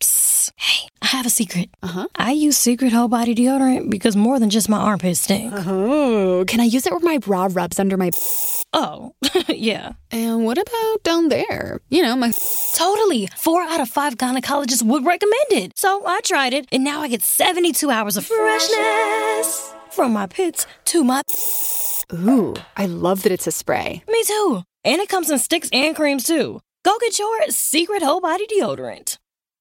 Psst. Hey, I have a secret. Uh-huh. I use Secret Whole Body Deodorant because more than just my armpits stink. Oh, can I use it where my bra rubs under my... Oh, yeah. And what about down there? You know, my... Totally. 4 out of 5 gynecologists would recommend it. So I tried it, and now I get 72 hours of freshness from my pits to my... Ooh, I love that it's a spray. Me too. And it comes in sticks and creams too. Go get your Secret Whole Body Deodorant.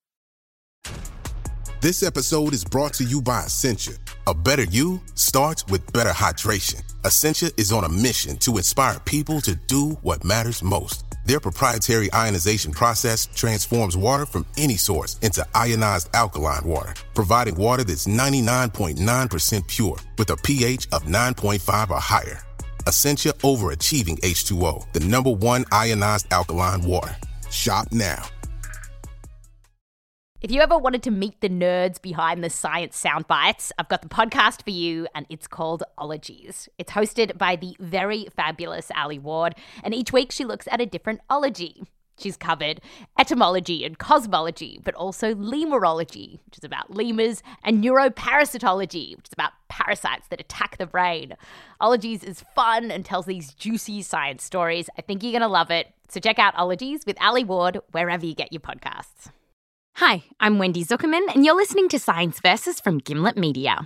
This episode is brought to you by Essentia. A better you starts with better hydration. Essentia is on a mission to inspire people to do what matters most. Their proprietary ionization process transforms water from any source into ionized alkaline water, providing water that's 99.9% pure with a pH of 9.5 or higher. Essentia overachieving H2O, the #1 ionized alkaline water. Shop now. If you ever wanted to meet the nerds behind the science sound bites, I've got the podcast for you, and it's called Ologies. It's hosted by the very fabulous Ali Ward, and each week she looks at a different ology. She's covered etymology and cosmology, but also lemurology, which is about lemurs, and neuroparasitology, which is about parasites that attack the brain. Ologies is fun and tells these juicy science stories. I think you're going to love it. So check out Ologies with Ali Ward wherever you get your podcasts. Hi, I'm Wendy Zuckerman, and you're listening to Science Versus from Gimlet Media.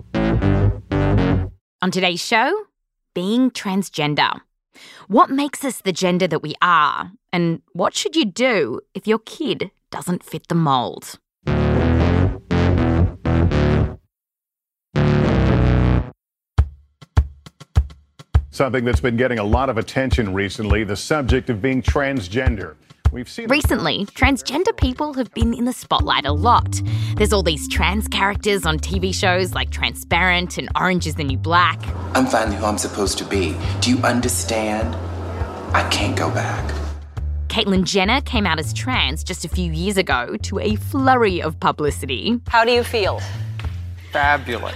On today's show, being transgender. What makes us the gender that we are? And what should you do if your kid doesn't fit the mold? Something that's been getting a lot of attention recently, the subject of being transgender. Recently, transgender people have been in the spotlight a lot. There's all these trans characters on TV shows like Transparent and Orange is the New Black. I'm finally who I'm supposed to be. Do you understand? I can't go back. Caitlyn Jenner came out as trans just a few years ago to a flurry of publicity. How do you feel? Fabulous.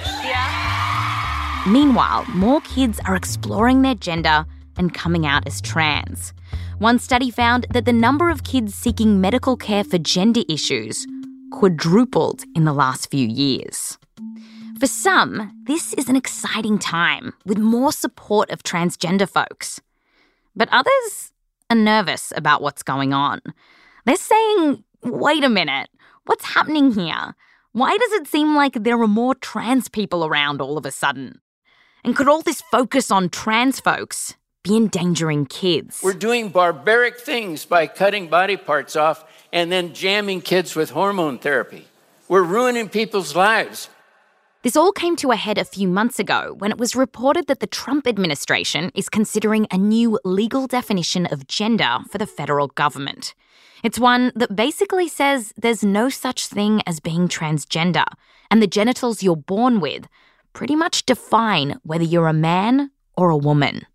Yeah. Meanwhile, more kids are exploring their gender and coming out as trans. One study found that the number of kids seeking medical care for gender issues quadrupled in the last few years. For some, this is an exciting time with more support of transgender folks. But others are nervous about what's going on. They're saying, wait a minute, what's happening here? Why does it seem like there are more trans people around all of a sudden? And could all this focus on trans folks be endangering kids? We're doing barbaric things by cutting body parts off and then jamming kids with hormone therapy. We're ruining people's lives. This all came to a head a few months ago when it was reported that the Trump administration is considering a new legal definition of gender for the federal government. It's one that basically says there's no such thing as being transgender, and the genitals you're born with pretty much define whether you're a man or a woman.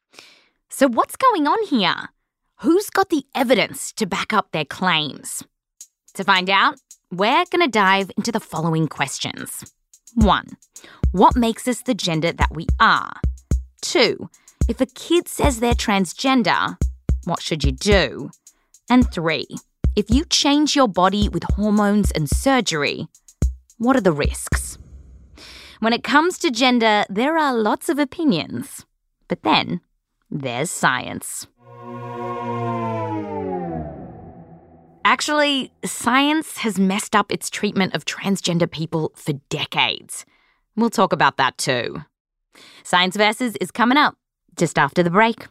So what's going on here? Who's got the evidence to back up their claims? To find out, we're going to dive into the following questions. 1. What makes us the gender that we are? 2. If a kid says they're transgender, what should you do? And 3. If you change your body with hormones and surgery, what are the risks? When it comes to gender, there are lots of opinions. But then there's science. Actually, science has messed up its treatment of transgender people for decades. We'll talk about that too. Science Versus is coming up just after the break.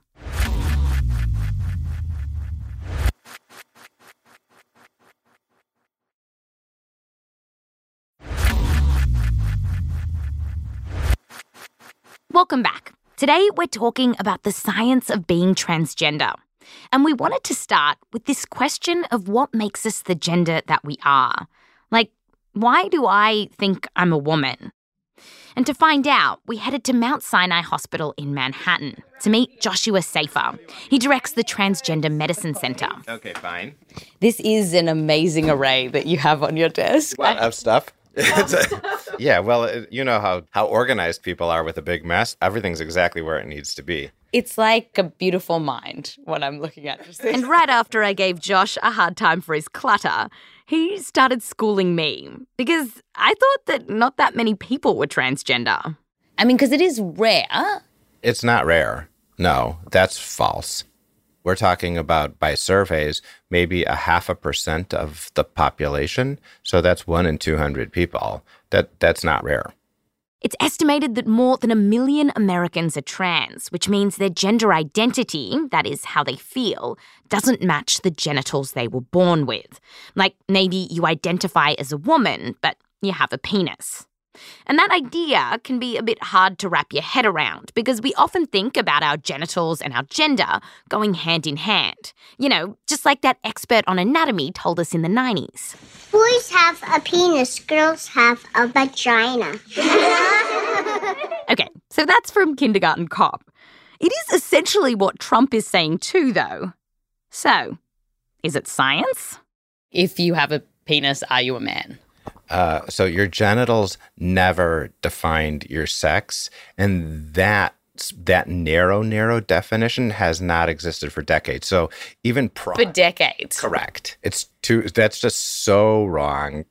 Welcome back. Today we're talking about the science of being transgender. And we wanted to start with this question of what makes us the gender that we are. Like, why do I think I'm a woman? And to find out, we headed to Mount Sinai Hospital in Manhattan to meet Joshua Safer. He directs the Transgender Medicine Center. Okay, fine. This is an amazing array that you have on your desk. A lot of stuff. Yeah, well, you know how organized people are with a big mess. Everything's exactly where it needs to be. It's like a beautiful mind, what I'm looking at. And right after I gave Josh a hard time for his clutter, he started schooling me because I thought that not that many people were transgender. I mean, because it is rare. It's not rare. No, that's false. We're talking about, by surveys, maybe 0.5% of the population. So that's 1 in 200 people. That's not rare. It's estimated that more than 1 million Americans are trans, which means their gender identity, that is how they feel, doesn't match the genitals they were born with. Like maybe you identify as a woman, but you have a penis. And that idea can be a bit hard to wrap your head around because we often think about our genitals and our gender going hand in hand. You know, just like that expert on anatomy told us in the 90s. Boys have a penis, girls have a vagina. Okay, so that's from Kindergarten Cop. It is essentially what Trump is saying too, though. So, is it science? If you have a penis, are you a man? So your genitals never defined your sex, and that narrow definition has not existed for decades. So even for decades. Correct. That's just so wrong.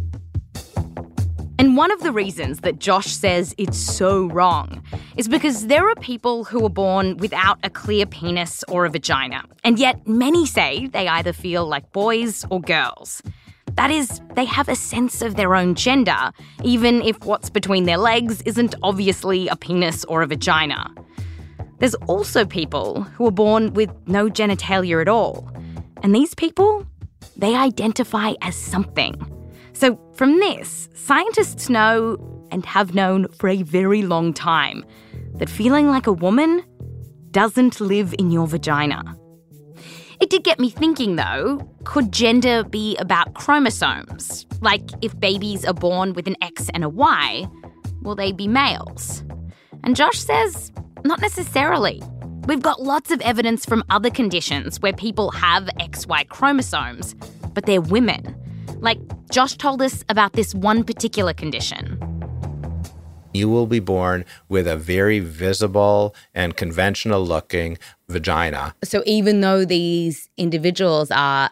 And one of the reasons that Josh says it's so wrong is because there are people who are born without a clear penis or a vagina, and yet many say they either feel like boys or girls. That is, they have a sense of their own gender, even if what's between their legs isn't obviously a penis or a vagina. There's also people who are born with no genitalia at all. And these people, they identify as something. So from this, scientists know, and have known for a very long time, that feeling like a woman doesn't live in your vagina. It did get me thinking, though, could gender be about chromosomes? Like, if babies are born with an X and a Y, will they be males? And Josh says, not necessarily. We've got lots of evidence from other conditions where people have XY chromosomes, but they're women. Like, Josh told us about this one particular condition. You will be born with a very visible and conventional-looking vagina. So even though these individuals are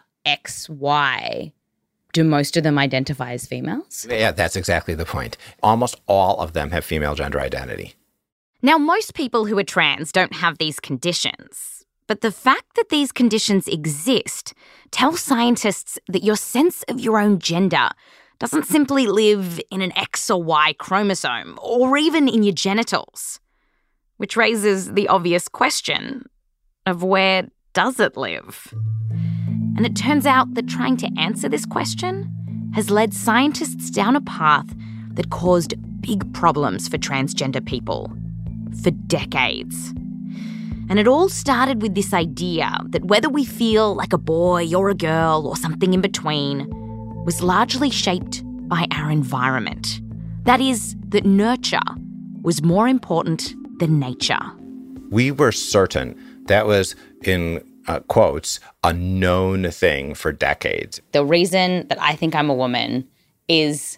XY, do most of them identify as females? Yeah, that's exactly the point. Almost all of them have female gender identity. Now, most people who are trans don't have these conditions. But the fact that these conditions exist tells scientists that your sense of your own gender doesn't simply live in an X or Y chromosome, or even in your genitals. Which raises the obvious question of where does it live? And it turns out that trying to answer this question has led scientists down a path that caused big problems for transgender people for decades. And it all started with this idea that whether we feel like a boy or a girl or something in between was largely shaped by our environment. That is, that nurture was more important than nature. We were certain that was, in quotes, a known thing for decades. The reason that I think I'm a woman is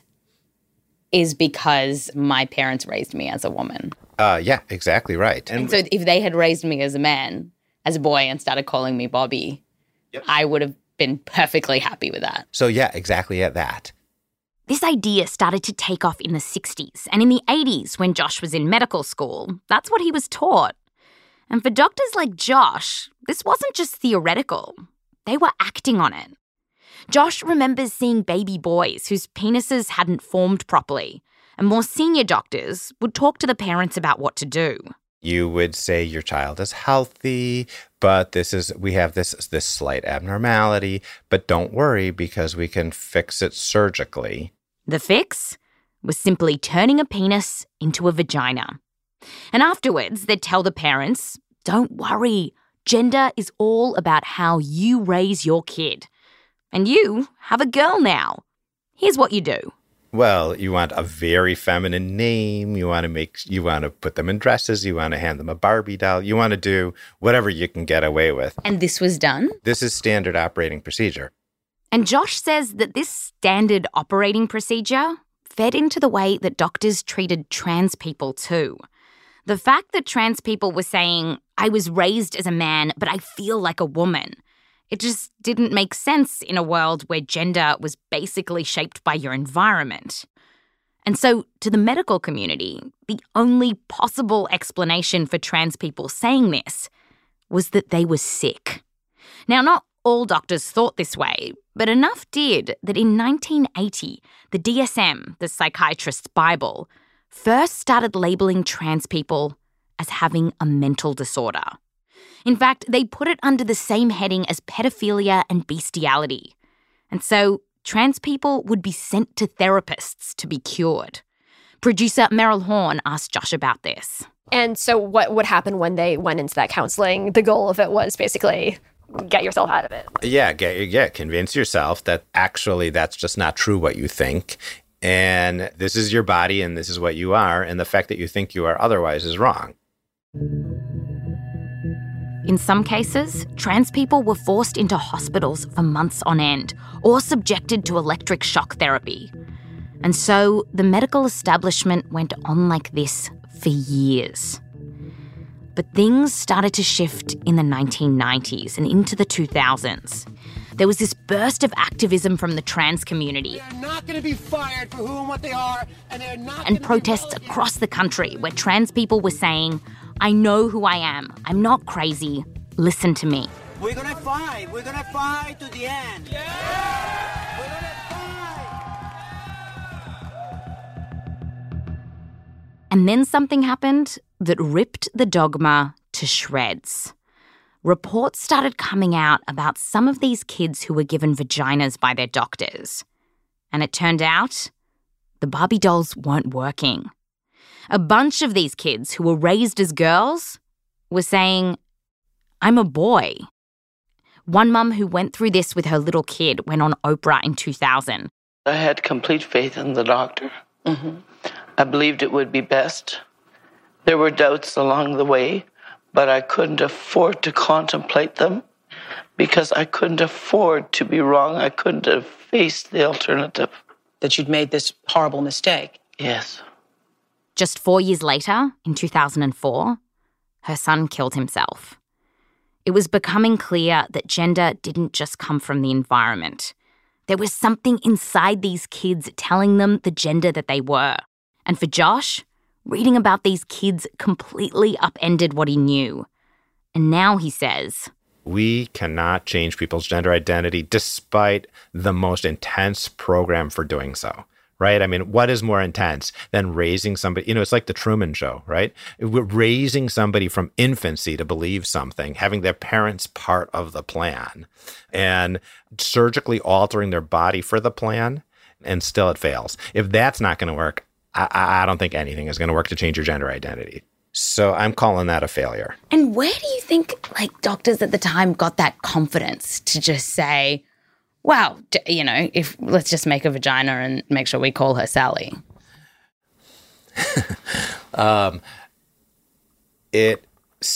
because my parents raised me as a woman. Yeah, exactly right. And so if they had raised me as a man, as a boy, and started calling me Bobby, yep, I would have been perfectly happy with that. So yeah, exactly at that. This idea started to take off in the 60s, and in the 80s, when Josh was in medical school, that's what he was taught. And for doctors like Josh, this wasn't just theoretical. They were acting on it. Josh remembers seeing baby boys whose penises hadn't formed properly, and more senior doctors would talk to the parents about what to do. You would say your child is healthy, but we have this slight abnormality, but don't worry because we can fix it surgically. The fix was simply turning a penis into a vagina. And afterwards, they'd tell the parents, don't worry, gender is all about how you raise your kid. And you have a girl now. Here's what you do. Well, you want a very feminine name. You want to put them in dresses. You want to hand them a Barbie doll. You want to do whatever you can get away with. And this was done? This is standard operating procedure. And Josh says that this standard operating procedure fed into the way that doctors treated trans people too. The fact that trans people were saying, I was raised as a man, but I feel like a woman, It just didn't make sense in a world where gender was basically shaped by your environment. And so, to the medical community, the only possible explanation for trans people saying this was that they were sick. Now, not all doctors thought this way, but enough did that in 1980, the DSM, the Psychiatrist's Bible, first started labeling trans people as having a mental disorder. In fact, they put it under the same heading as pedophilia and bestiality. And so trans people would be sent to therapists to be cured. Producer Meryl Horn asked Josh about this. And so what would happen when they went into that counseling? The goal of it was basically get yourself out of it. Yeah, convince yourself that actually that's just not true what you think. And this is your body and this is what you are. And the fact that you think you are otherwise is wrong. In some cases, trans people were forced into hospitals for months on end or subjected to electric shock therapy. And so the medical establishment went on like this for years. But things started to shift in the 1990s and into the 2000s. There was this burst of activism from the trans community. They're not going to be fired for who and what they are, and they're not. And protests across the country where trans people were saying, I know who I am. I'm not crazy. Listen to me. We're going to fight. We're going to fight to the end. Yeah! We're going to fight. And then something happened that ripped the dogma to shreds. Reports started coming out about some of these kids who were given vaginas by their doctors. And it turned out the Barbie dolls weren't working. A bunch of these kids who were raised as girls were saying, I'm a boy. One mum who went through this with her little kid went on Oprah in 2000. I had complete faith in the doctor. I believed it would be best. There were doubts along the way, but I couldn't afford to contemplate them because I couldn't afford to be wrong. I couldn't have faced the alternative. That you'd made this horrible mistake. Yes. Just 4 years later, in 2004, her son killed himself. It was becoming clear that gender didn't just come from the environment. There was something inside these kids telling them the gender that they were. And for Josh, reading about these kids completely upended what he knew. And now he says, we cannot change people's gender identity despite the most intense program for doing so. Right? I mean, what is more intense than raising somebody? You know, it's like the Truman Show, right? We're raising somebody from infancy to believe something, having their parents part of the plan, and surgically altering their body for the plan, and still it fails. If that's not going to work, I don't think anything is going to work to change your gender identity. So I'm calling that a failure. And where do you think, doctors at the time got that confidence to just say, wow, if let's just make a vagina and make sure we call her Sally? It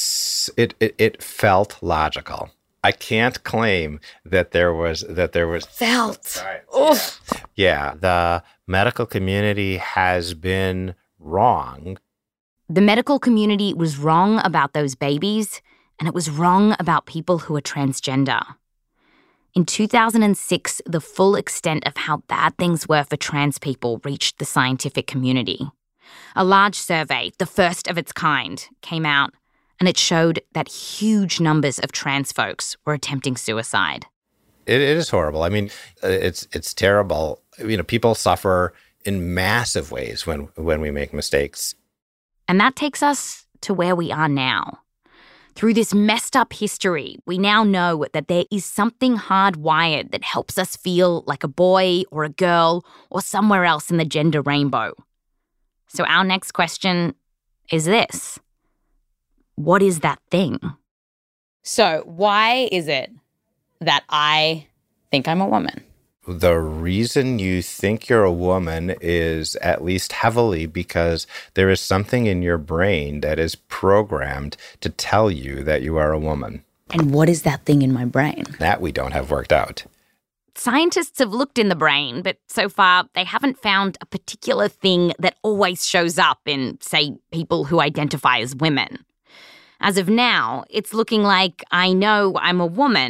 felt logical. I can't claim that there was felt. Oof. Yeah, the medical community has been wrong. The medical community was wrong about those babies, and it was wrong about people who are transgender. In 2006, the full extent of how bad things were for trans people reached the scientific community. A large survey, the first of its kind, came out, and it showed that huge numbers of trans folks were attempting suicide. It is horrible. I mean, it's terrible. You know, people suffer in massive ways when we make mistakes. And that takes us to where we are now. Through this messed up history, we now know that there is something hardwired that helps us feel like a boy or a girl or somewhere else in the gender rainbow. So our next question is this. What is that thing? So why is it that I think I'm a woman? The reason you think you're a woman is at least heavily because there is something in your brain that is programmed to tell you that you are a woman. And what is that thing in my brain? That we don't have worked out. Scientists have looked in the brain, but so far they haven't found a particular thing that always shows up in, say, people who identify as women. As of now, it's looking like I know I'm a woman,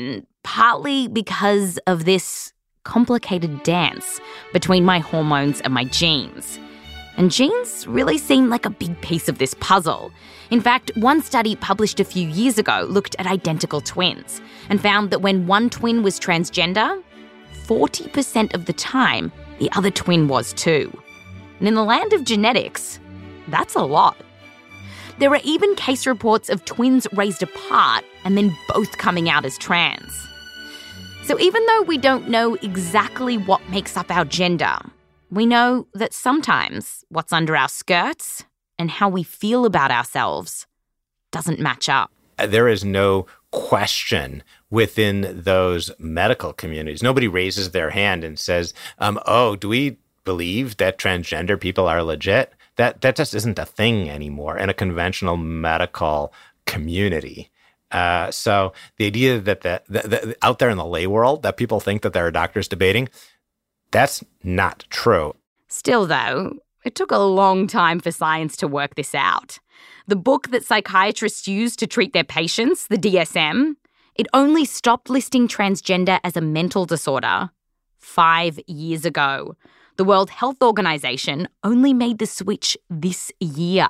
partly because of this complicated dance between my hormones and my genes. And genes really seem like a big piece of this puzzle. In fact, one study published a few years ago looked at identical twins and found that when one twin was transgender, 40% of the time, the other twin was too. And in the land of genetics, that's a lot. There are even case reports of twins raised apart and then both coming out as trans. So even though we don't know exactly what makes up our gender, we know that sometimes what's under our skirts and how we feel about ourselves doesn't match up. There is no question within those medical communities. Nobody raises their hand and says, do we believe that transgender people are legit? That just isn't a thing anymore in a conventional medical community. So the idea that the out there in the lay world that people think that there are doctors debating, that's not true. Still, though, it took a long time for science to work this out. The book that psychiatrists use to treat their patients, the DSM, it only stopped listing transgender as a mental disorder 5 years ago. The World Health Organization only made the switch this year.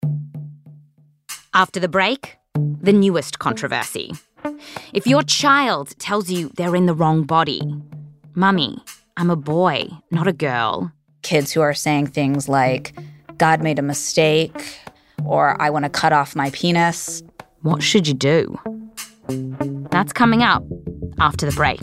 After the break, the newest controversy. If your child tells you they're in the wrong body, "Mummy, I'm a boy, not a girl." Kids who are saying things like, "God made a mistake," or "I want to cut off my penis." What should you do? That's coming up after the break.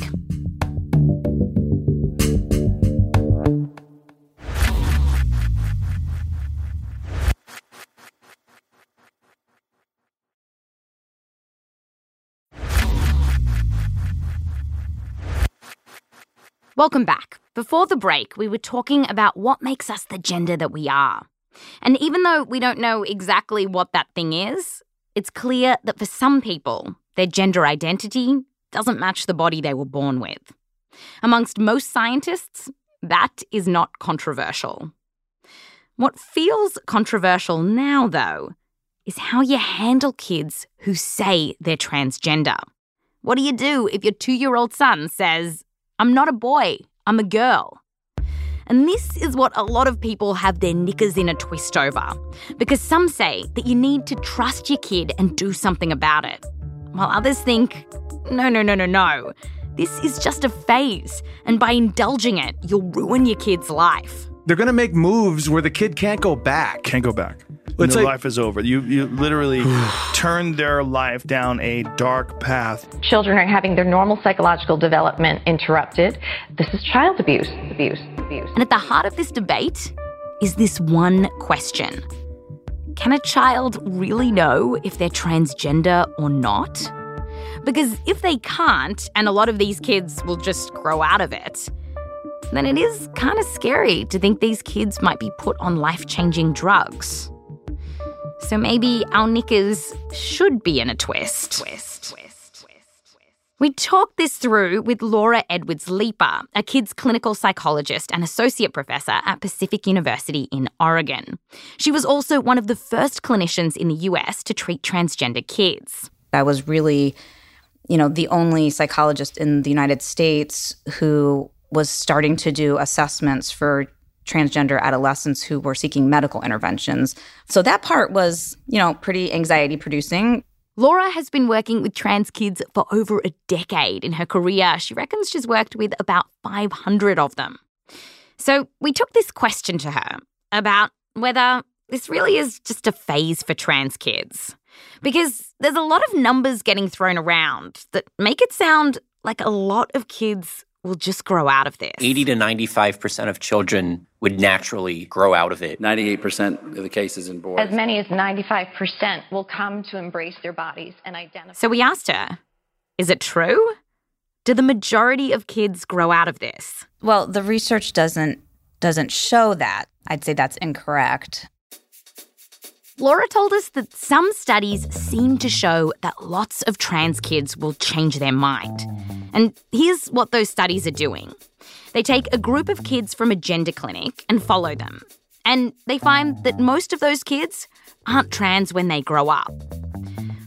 Welcome back. Before the break, we were talking about what makes us the gender that we are. And even though we don't know exactly what that thing is, it's clear that for some people, their gender identity doesn't match the body they were born with. Amongst most scientists, that is not controversial. What feels controversial now, though, is how you handle kids who say they're transgender. What do you do if your 2-year-old son says, "I'm not a boy, I'm a girl"? And this is what a lot of people have their knickers in a twist over, because some say that you need to trust your kid and do something about it, while others think, no. This is just a phase, and by indulging it, you'll ruin your kid's life. They're going to make moves where the kid can't go back. Can't go back. It's Their like, life is over. You literally turn their life down a dark path. Children are having their normal psychological development interrupted. This is child abuse. And at the heart of this debate is this one question. Can a child really know if they're transgender or not? Because if they can't, and a lot of these kids will just grow out of it, then it is kind of scary to think these kids might be put on life-changing drugs. So maybe our knickers should be in a twist. We talked this through with Laura Edwards-Leeper, a kids clinical psychologist and associate professor at Pacific University in Oregon. She was also one of the first clinicians in the US to treat transgender kids. I was really, the only psychologist in the United States who was starting to do assessments for transgender adolescents who were seeking medical interventions. So that part was, pretty anxiety-producing. Laura has been working with trans kids for over a decade in her career. She reckons she's worked with about 500 of them. So we took this question to her about whether this really is just a phase for trans kids. Because there's a lot of numbers getting thrown around that make it sound like a lot of kids will just grow out of this. 80 to 95% of children would naturally grow out of it. 98% of the cases in boys. As many as 95% will come to embrace their bodies and identify. So we asked her, is it true? Do the majority of kids grow out of this? Well, the research doesn't show that. I'd say that's incorrect. Laura told us that some studies seem to show that lots of trans kids will change their mind. And here's what those studies are doing. They take a group of kids from a gender clinic and follow them. And they find that most of those kids aren't trans when they grow up.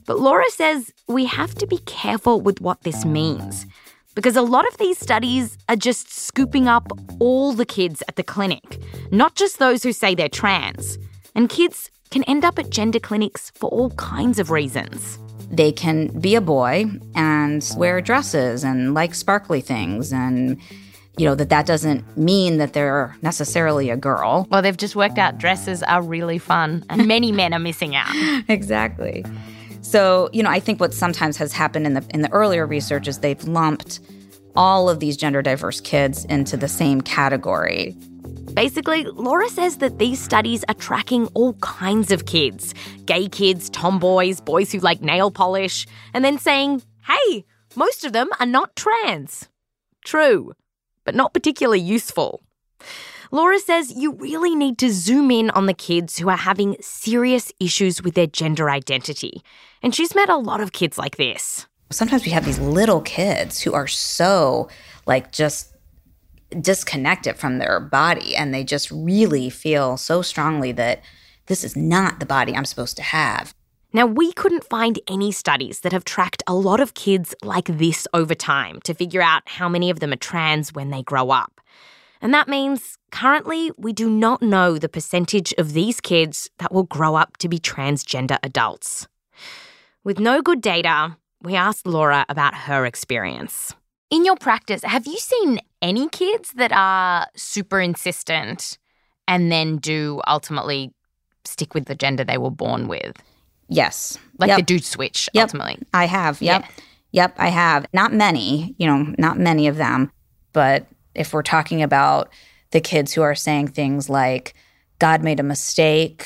But Laura says we have to be careful with what this means, because a lot of these studies are just scooping up all the kids at the clinic, not just those who say they're trans. And kids can end up at gender clinics for all kinds of reasons. They can be a boy and wear dresses and like sparkly things, and that doesn't mean that they're necessarily a girl. Well, they've just worked out dresses are really fun and many men are missing out. Exactly. So, I think what sometimes has happened in the earlier research is they've lumped all of these gender diverse kids into the same category. Basically, Laura says that these studies are tracking all kinds of kids. Gay kids, tomboys, boys who like nail polish, and then saying, hey, most of them are not trans. True, but not particularly useful. Laura says you really need to zoom in on the kids who are having serious issues with their gender identity. And she's met a lot of kids like this. Sometimes we have these little kids who are so, just disconnected from their body, and they just really feel so strongly that this is not the body I'm supposed to have. Now, we couldn't find any studies that have tracked a lot of kids like this over time to figure out how many of them are trans when they grow up. And that means currently we do not know the percentage of these kids that will grow up to be transgender adults. With no good data, we asked Laura about her experience. In your practice, have you seen any kids that are super insistent and then do ultimately stick with the gender they were born with? Yes. They do switch, ultimately. I have, Yep, I have. Not many, not many of them. But if we're talking about the kids who are saying things like, God made a mistake,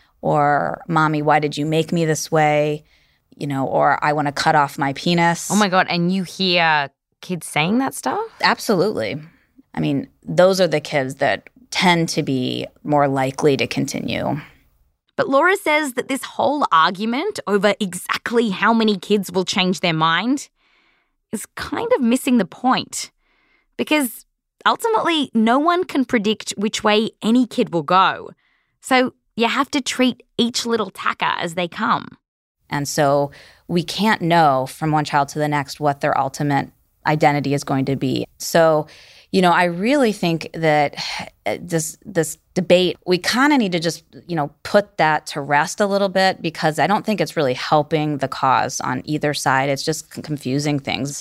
or Mommy, why did you make me this way? Or I want to cut off my penis. Oh my God, and you hear kids saying that stuff? Absolutely. I mean, those are the kids that tend to be more likely to continue. But Laura says that this whole argument over exactly how many kids will change their mind is kind of missing the point. Because ultimately, no one can predict which way any kid will go. So you have to treat each little tacker as they come. And so we can't know from one child to the next what their ultimate identity is going to be. So, I really think that this debate, we kind of need to just, put that to rest a little bit, because I don't think it's really helping the cause on either side. It's just confusing things.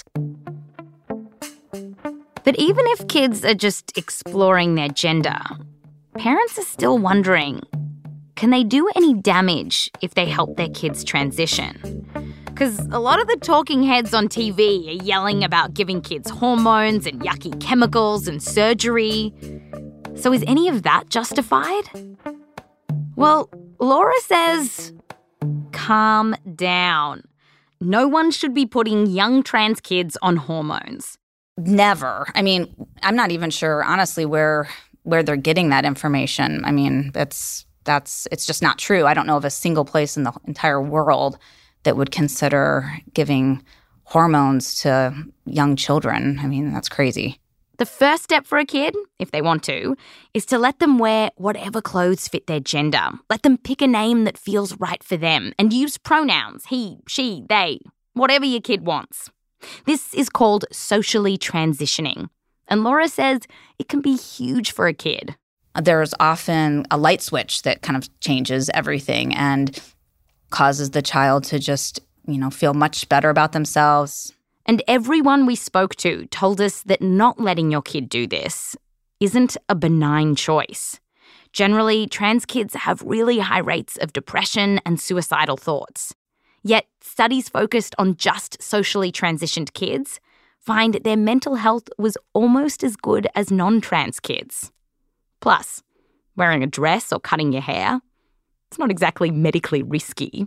But even if kids are just exploring their gender, parents are still wondering, can they do any damage if they help their kids transition? Because a lot of the talking heads on TV are yelling about giving kids hormones and yucky chemicals and surgery. So is any of that justified? Well, Laura says, calm down. No one should be putting young trans kids on hormones. Never. I mean, I'm not even sure, honestly, where they're getting that information. I mean, it's just not true. I don't know of a single place in the entire world that would consider giving hormones to young children. I mean, that's crazy. The first step for a kid, if they want to, is to let them wear whatever clothes fit their gender. Let them pick a name that feels right for them and use pronouns, he, she, they, whatever your kid wants. This is called socially transitioning. And Laura says it can be huge for a kid. There's often a light switch that kind of changes everything and causes the child to just, feel much better about themselves. And everyone we spoke to told us that not letting your kid do this isn't a benign choice. Generally, trans kids have really high rates of depression and suicidal thoughts. Yet, studies focused on just socially transitioned kids find their mental health was almost as good as non-trans kids. Plus, wearing a dress or cutting your hair, it's not exactly medically risky.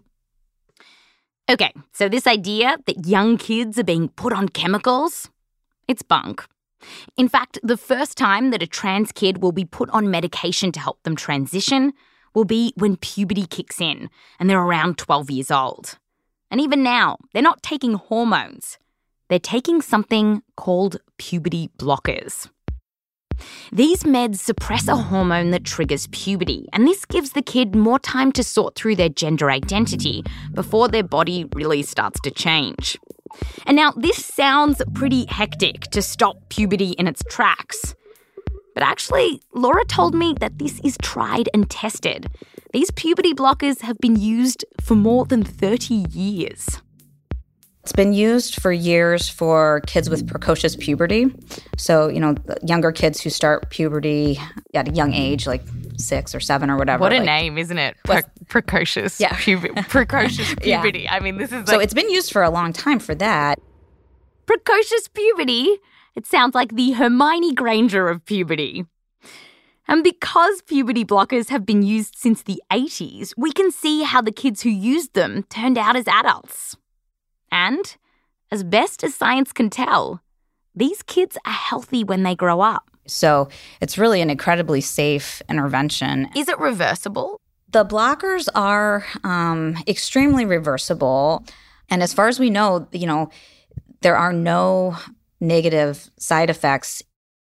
Okay, so this idea that young kids are being put on chemicals, it's bunk. In fact, the first time that a trans kid will be put on medication to help them transition will be when puberty kicks in and they're around 12 years old. And even now, they're not taking hormones. They're taking something called puberty blockers. These meds suppress a hormone that triggers puberty, and this gives the kid more time to sort through their gender identity before their body really starts to change. And now, this sounds pretty hectic to stop puberty in its tracks. But actually, Laura told me that this is tried and tested. These puberty blockers have been used for more than 30 years. It's been used for years for kids with precocious puberty. So, younger kids who start puberty at a young age, like 6 or 7 or whatever. What a name, isn't it? Precocious. Yeah. Precocious puberty. Yeah. I mean, this is So it's been used for a long time for that. Precocious puberty? It sounds like the Hermione Granger of puberty. And because puberty blockers have been used since the 80s, we can see how the kids who used them turned out as adults. And, as best as science can tell, these kids are healthy when they grow up. So it's really an incredibly safe intervention. Is it reversible? The blockers are extremely reversible. And as far as we know, there are no negative side effects.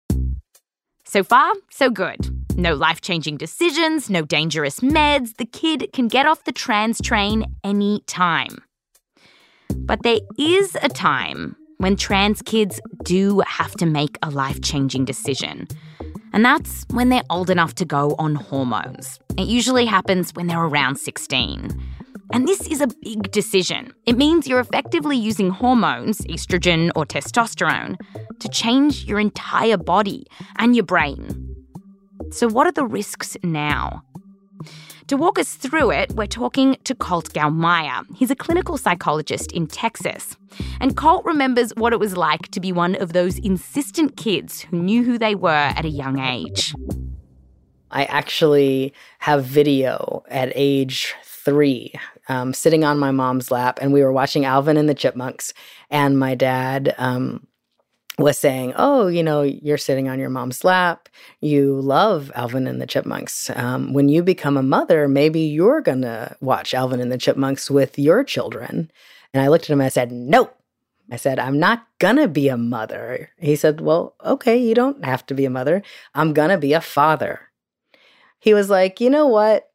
So far, so good. No life-changing decisions, no dangerous meds. The kid can get off the trans train any time. But there is a time when trans kids do have to make a life-changing decision. And that's when they're old enough to go on hormones. It usually happens when they're around 16. And this is a big decision. It means you're effectively using hormones, estrogen or testosterone, to change your entire body and your brain. So what are the risks now? To walk us through it, we're talking to Colt Gaumeier. He's a clinical psychologist in Texas. And Colt remembers what it was like to be one of those insistent kids who knew who they were at a young age. I actually have video at age 3, sitting on my mom's lap, and we were watching Alvin and the Chipmunks, and my dad was saying, oh, you're sitting on your mom's lap. You love Alvin and the Chipmunks. When you become a mother, maybe you're going to watch Alvin and the Chipmunks with your children. And I looked at him and I said, no. I said, I'm not going to be a mother. He said, well, okay, you don't have to be a mother. I'm going to be a father. He was like, you know what?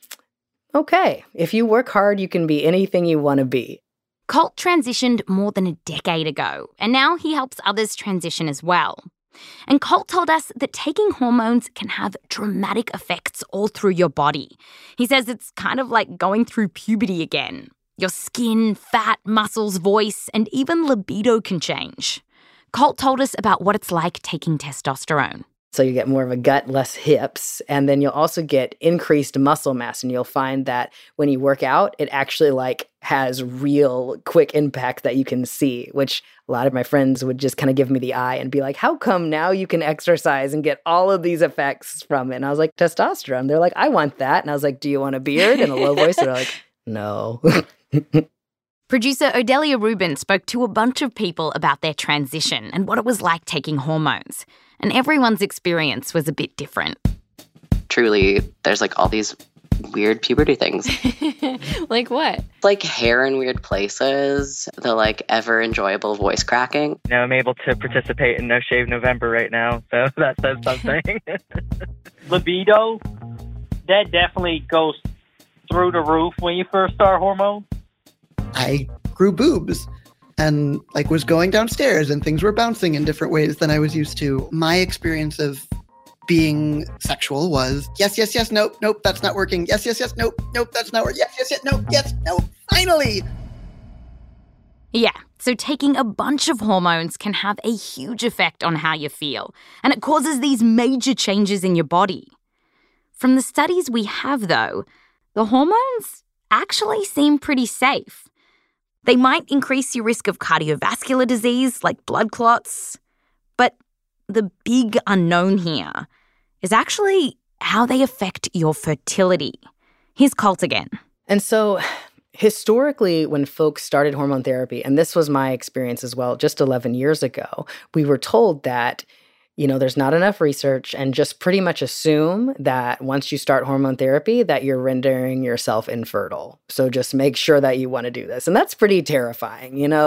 Okay, if you work hard, you can be anything you want to be. Colt transitioned more than a decade ago, and now he helps others transition as well. And Colt told us that taking hormones can have dramatic effects all through your body. He says it's kind of like going through puberty again. Your skin, fat, muscles, voice, and even libido can change. Colt told us about what it's like taking testosterone. So you get more of a gut, less hips, and then you'll also get increased muscle mass, and you'll find that when you work out, it actually has real quick impact that you can see, which a lot of my friends would just kind of give me the eye and be like, how come now you can exercise and get all of these effects from it? And I was like, testosterone. They're like, I want that. And I was like, do you want a beard? In a low voice. And they're like, no. Producer Odelia Rubin spoke to a bunch of people about their transition and what it was like taking hormones. And everyone's experience was a bit different. Truly, there's all these weird puberty things. Like what? Hair in weird places, the ever enjoyable voice cracking. I'm able to participate in No Shave November right now, so that says something. Libido, that definitely goes through the roof when you first start hormones. I grew boobs and was going downstairs and things were bouncing in different ways than I was used to. My experience of being sexual was yes, yes, yes, nope, nope, that's not working. Yes, yes, yes, nope, nope, that's not working. Yes, yes, yes, nope, yes, nope, finally. Yeah, so taking a bunch of hormones can have a huge effect on how you feel, and it causes these major changes in your body. From the studies we have, though, the hormones actually seem pretty safe. They might increase your risk of cardiovascular disease like blood clots, but the big unknown here is actually how they affect your fertility. Here's Colt again. And so historically, when folks started hormone therapy, and this was my experience as well, just 11 years ago, we were told that there's not enough research and just pretty much assume that once you start hormone therapy that you're rendering yourself infertile. So just make sure that you want to do this. And that's pretty terrifying,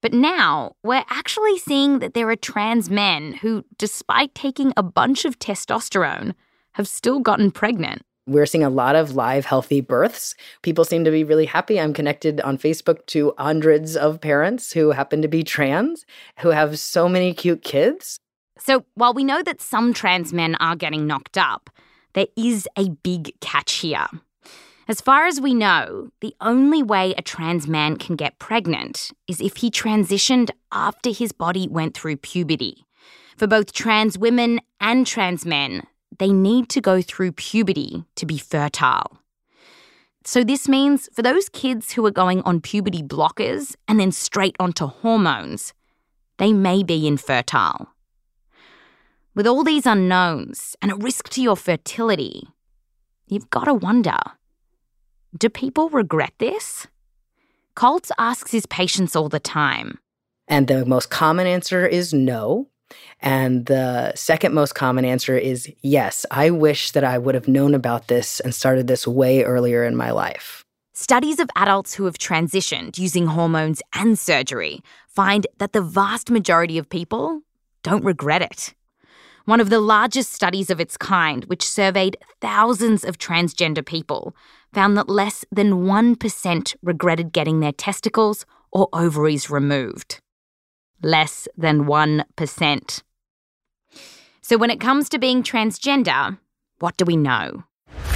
But now we're actually seeing that there are trans men who, despite taking a bunch of testosterone, have still gotten pregnant. We're seeing a lot of live, healthy births. People seem to be really happy. I'm connected on Facebook to hundreds of parents who happen to be trans, who have so many cute kids. So while we know that some trans men are getting knocked up, there is a big catch here. As far as we know, the only way a trans man can get pregnant is if he transitioned after his body went through puberty. For both trans women and trans men, they need to go through puberty to be fertile. So this means for those kids who are going on puberty blockers and then straight onto hormones, they may be infertile. With all these unknowns and a risk to your fertility, you've got to wonder, do people regret this? Colts asks his patients all the time. And the most common answer is no. And the second most common answer is yes. I wish that I would have known about this and started this way earlier in my life. Studies of adults who have transitioned using hormones and surgery find that the vast majority of people don't regret it. One of the largest studies of its kind, which surveyed thousands of transgender people, found that less than 1% regretted getting their testicles or ovaries removed. Less than 1%. So when it comes to being transgender, what do we know?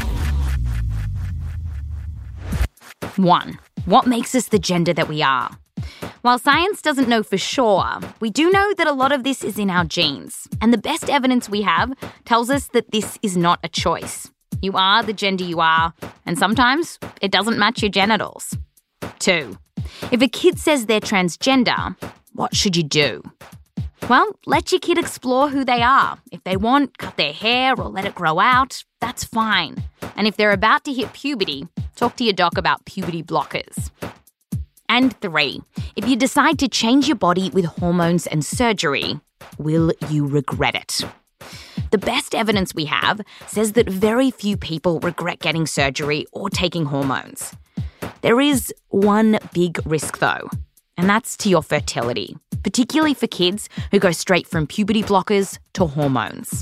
1. What makes us the gender that we are? While science doesn't know for sure, we do know that a lot of this is in our genes. And the best evidence we have tells us that this is not a choice. You are the gender you are, and sometimes it doesn't match your genitals. 2. If a kid says they're transgender, what should you do? Well, let your kid explore who they are. If they want, cut their hair or let it grow out, that's fine. And if they're about to hit puberty, talk to your doc about puberty blockers. And 3, if you decide to change your body with hormones and surgery, will you regret it? The best evidence we have says that very few people regret getting surgery or taking hormones. There is one big risk, though, and that's to your fertility, particularly for kids who go straight from puberty blockers to hormones.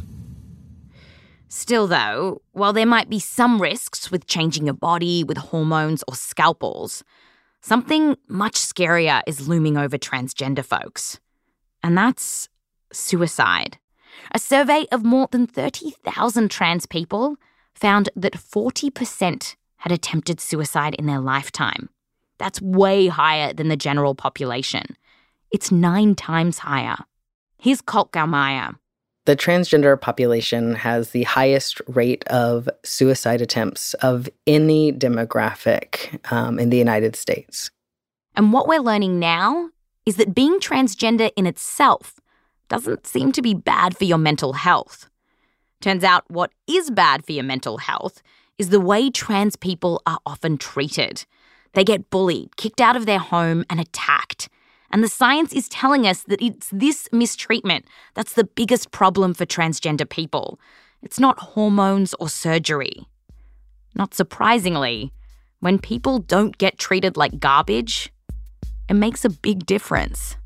Still, though, while there might be some risks with changing your body with hormones or scalpels, something much scarier is looming over transgender folks, and that's suicide. A survey of more than 30,000 trans people found that 40% had attempted suicide in their lifetime. That's way higher than the general population. It's 9 times higher. Here's Colt Gaumeier. The transgender population has the highest rate of suicide attempts of any demographic in the United States. And what we're learning now is that being transgender in itself doesn't seem to be bad for your mental health. Turns out what is bad for your mental health is the way trans people are often treated. They get bullied, kicked out of their home, and attacked. And the science is telling us that it's this mistreatment that's the biggest problem for transgender people. It's not hormones or surgery. Not surprisingly, when people don't get treated like garbage, it makes a big difference.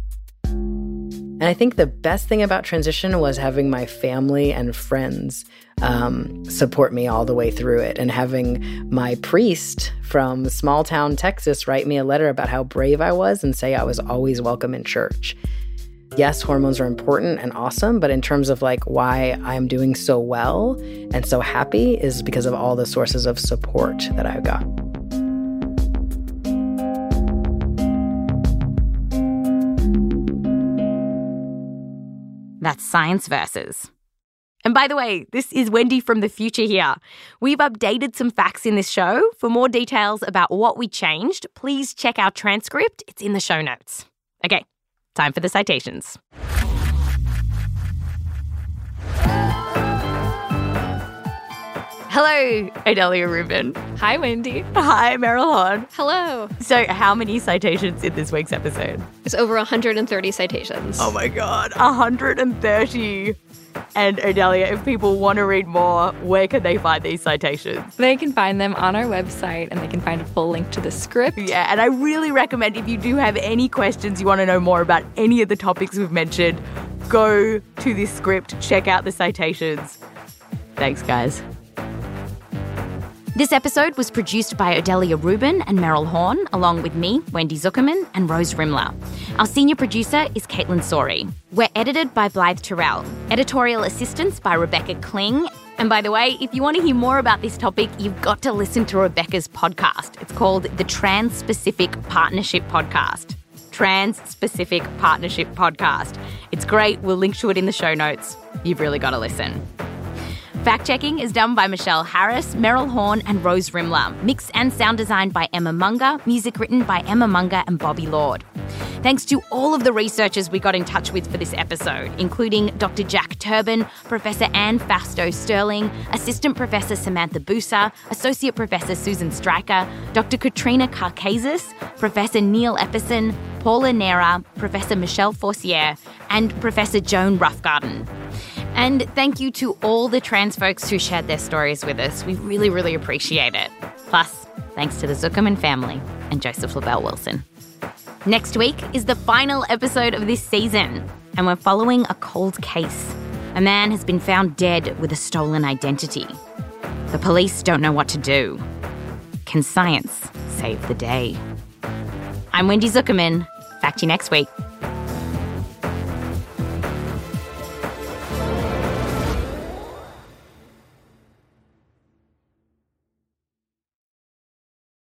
And I think the best thing about transition was having my family and friends support me all the way through it, and having my priest from small town Texas write me a letter about how brave I was and say I was always welcome in church. Yes, hormones are important and awesome, but in terms of like why I'm doing so well and so happy is because of all the sources of support that I got. That's Science Versus. And by the way, this is Wendy from the future here. We've updated some facts in this show. For more details about what we changed, please check our transcript. It's in the show notes. Okay, time for the citations. Hello, Adelia Rubin. Hi, Wendy. Hi, Meryl Hahn. Hello. So how many citations in this week's episode? It's over 130 citations. Oh my God, 130. And Odelia, if people want to read more, where can they find these citations? They can find them on our website, and they can find a full link to the script. Yeah, and I really recommend if you do have any questions, you want to know more about any of the topics we've mentioned, go to this script, check out the citations. Thanks, guys. This episode was produced by Odelia Rubin and Meryl Horn, along with me, Wendy Zuckerman, and Rose Rimler. Our senior producer is Caitlin Sori. We're edited by Blythe Terrell. Editorial assistance by Rebecca Kling. And by the way, if you want to hear more about this topic, you've got to listen to Rebecca's podcast. It's called the Trans-Pacific Partnership Podcast. Trans-Pacific Partnership Podcast. It's great. We'll link to it in the show notes. You've really got to listen. Fact-checking is done by Michelle Harris, Meryl Horn and Rose Rimler. Mix and sound design by Emma Munger. Music written by Emma Munger and Bobby Lord. Thanks to all of the researchers we got in touch with for this episode, including Dr. Jack Turbin, Professor Anne Fastow-Sterling, Assistant Professor Samantha Busa, Associate Professor Susan Stryker, Dr. Katrina Karkazis, Professor Neil Epperson, Paula Nera, Professor Michelle Forcier, and Professor Joan Roughgarden. And thank you to all the trans folks who shared their stories with us. We really, really appreciate it. Plus, thanks to the Zuckerman family and Joseph LaBelle Wilson. Next week is the final episode of this season, and we're following a cold case. A man has been found dead with a stolen identity. The police don't know what to do. Can science save the day? I'm Wendy Zuckerman. Back to you next week.